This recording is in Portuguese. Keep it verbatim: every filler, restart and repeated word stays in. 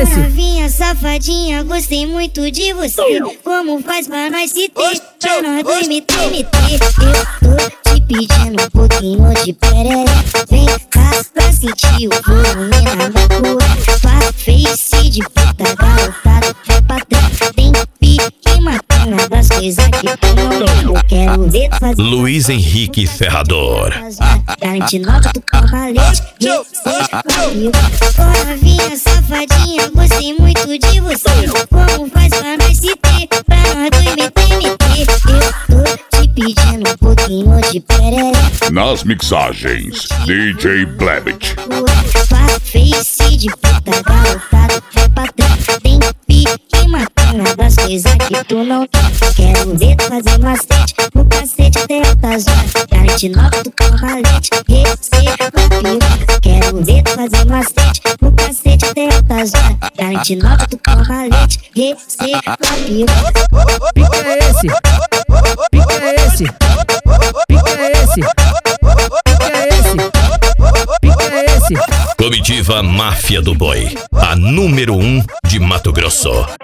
esse? Novinha, safadinha, gostei muito de você. Como faz pra nós se ter? Pra nós dois me ter, me ter. Eu tô te pedindo um pouquinho de perere. Vem cá pra sentir o volume na rua. Tua face de puta garotada é patrão. Tem pique matando das coisas que tu não. Eu quero ver fazer. Luiz Henrique Ferrador. Garante nova do cavalete. Ô novinha, safadinha, gostei muito de você. Como faz pra nós se ter? Pra nós dois meter, meter. Eu tô te pedindo um pouquinho de perere. Nas mixagens, D J Blebit. Tua face de puta garotada é patrão. Tem pique matando das coisas que tu não tem. Quero ver tu fazer macete no cacete até altas horas. Garante nova do cavalete, receba piroca. Quero ver tu fazer macete no cacete até altas horas. Garante nova do cavalete, receba piroca. Pica esse, pica esse, pica esse, pica esse, pica esse. Comitiva Máfia do Boi, a número um de Mato Grosso.